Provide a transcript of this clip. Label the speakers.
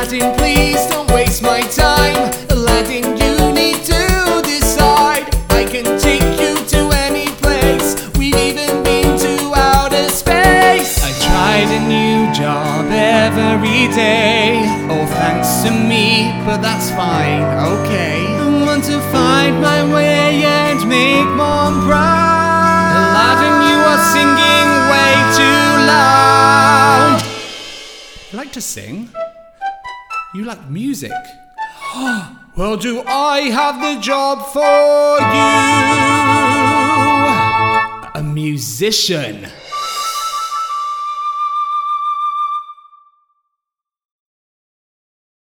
Speaker 1: Aladdin, please don't waste my time. Aladdin, you need to decide. I can take you to any place. We've even been to outer space. I tried a new job every day. Oh, thanks to me, but that's fine, okay. I want to find my way and make Mom proud. Aladdin, you are singing way too loud. You like to sing? You like music? Well, do I have the job for you? A musician.